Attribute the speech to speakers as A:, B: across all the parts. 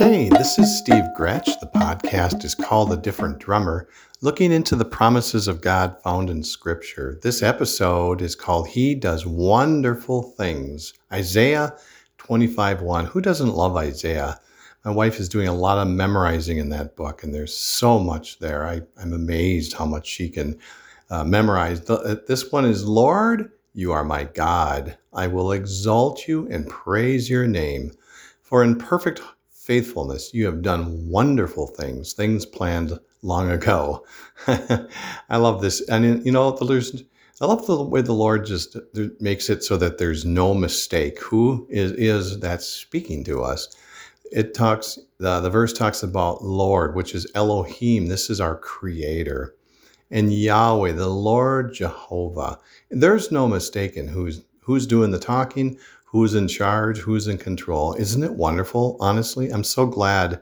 A: Hey, this is Steve Gretsch. The podcast is called A Different Drummer, looking into the promises of God found in Scripture. This episode is called He Does Wonderful Things. Isaiah 25:1. Who doesn't love Isaiah? My wife is doing a lot of memorizing in that book, and there's so much there. I'm amazed how much she can memorize. This one is, Lord, you are my God. I will exalt you and praise your name. For in perfect faithfulness, you have done wonderful things, things planned long ago. I love this. And, I love the way the Lord just makes it so that there's no mistake. Who is that speaking to us? The verse talks about Lord, which is Elohim. This is our creator. And Yahweh, the Lord Jehovah. There's no mistaking who's doing the talking, who's in charge, who's in control. Isn't it wonderful? Honestly, I'm so glad,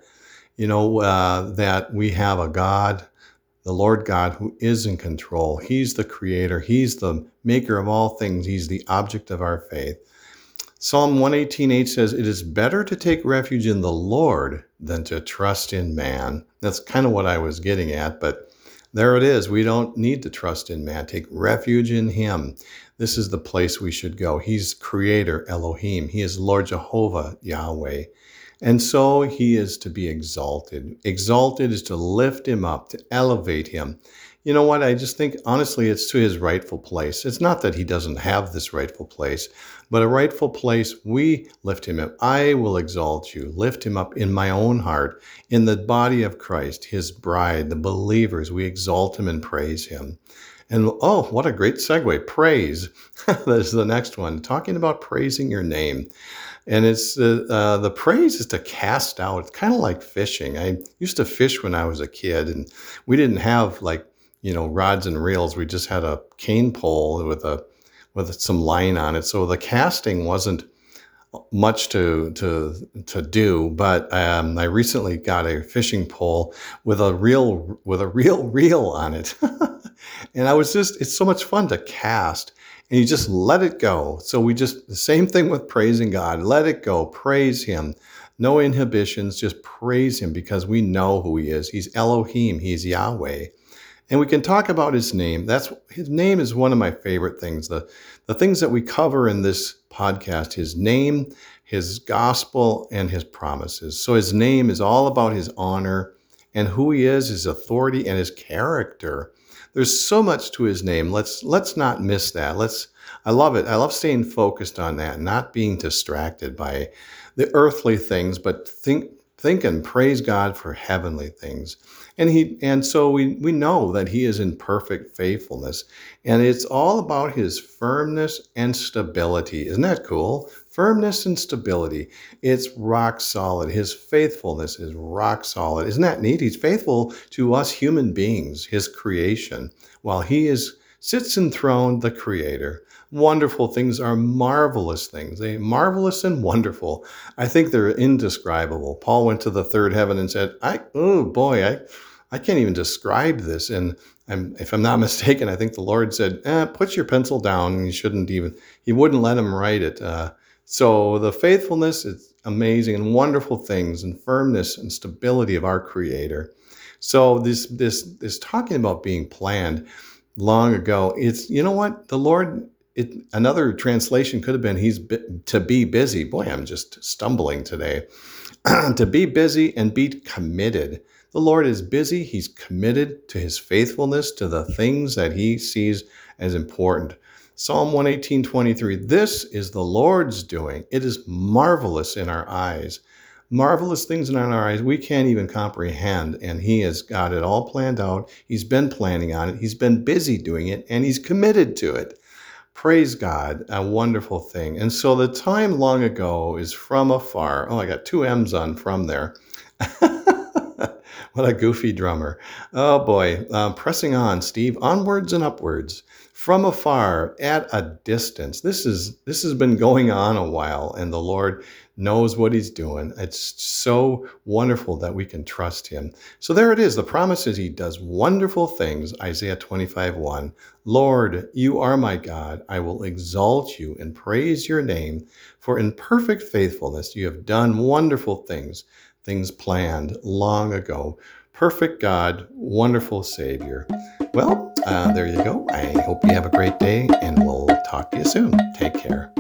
A: that we have a God, the Lord God, who is in control. He's the creator. He's the maker of all things. He's the object of our faith. Psalm 118:8 says, "It is better to take refuge in the Lord than to trust in man." That's kind of what I was getting at, but there it is. We don't need to trust in man. Take refuge in him. This is the place we should go. He's creator, Elohim. He is Lord Jehovah, Yahweh. And so he is to be exalted. Exalted is to lift him up, to elevate him. You know what? I just think, honestly, it's to his rightful place. It's not that he doesn't have this rightful place, but a rightful place, we lift him up. I will exalt you, lift him up in my own heart, in the body of Christ, his bride, the believers. We exalt him and praise him. And oh, what a great segue. Praise. That is the next one. Talking about praising your name. And it's the praise is to cast out. It's kind of like fishing. I used to fish when I was a kid, and we didn't have rods and reels. We just had a cane pole with some line on it. So the casting wasn't much to do, but I recently got a fishing pole with a real reel on it. And it's so much fun to cast, and you just let it go. So the same thing with praising God. Let it go. Praise him. No inhibitions. Just praise him because we know who he is. He's Elohim. He's Yahweh. And we can talk about his name. His name is one of my favorite things. The things that we cover in this podcast, his name, his gospel, and his promises. So his name is all about his honor and who he is, his authority, and his character. There's so much to his name. Let's not miss that. I love it. I love staying focused on that, not being distracted by the earthly things, but think and praise God for heavenly things. And so we know that he is in perfect faithfulness, and it's all about his firmness and stability. Isn't that cool? Firmness and stability. It's rock solid. His faithfulness is rock solid. Isn't that neat? He's faithful to us human beings, his creation, while he sits enthroned, the creator. Wonderful things are marvelous things. They're marvelous and wonderful. I think they're indescribable. Paul went to the third heaven and said, I can't even describe this. And if I'm not mistaken, I think the Lord said, put your pencil down. And he wouldn't let him write it. So the faithfulness is amazing and wonderful things, and firmness and stability of our creator. So this talking about being planned long ago, it's, you know what, the Lord, another translation could have been to be busy. Boy, I'm just stumbling today. To be busy and be committed. The Lord is busy. He's committed to his faithfulness, to the things that he sees as important. Psalm 118:23, this is the Lord's doing. It is marvelous in our eyes. Marvelous things in our eyes we can't even comprehend, and he has got it all planned out. He's been planning on it. He's been busy doing it, and he's committed to it. Praise God, a wonderful thing. And so the time long ago is from afar. Oh, I got two M's on from there. What a goofy drummer. Oh boy, pressing on, Steve, onwards and upwards. From afar, at a distance. This has been going on a while, and the Lord knows what he's doing. It's so wonderful that we can trust him. So there it is. The promise is he does wonderful things. Isaiah 25:1. Lord, you are my God. I will exalt you and praise your name, for in perfect faithfulness you have done wonderful things. things planned long ago. Perfect God, wonderful Savior. Well, there you go. I hope you have a great day, and we'll talk to you soon. Take care.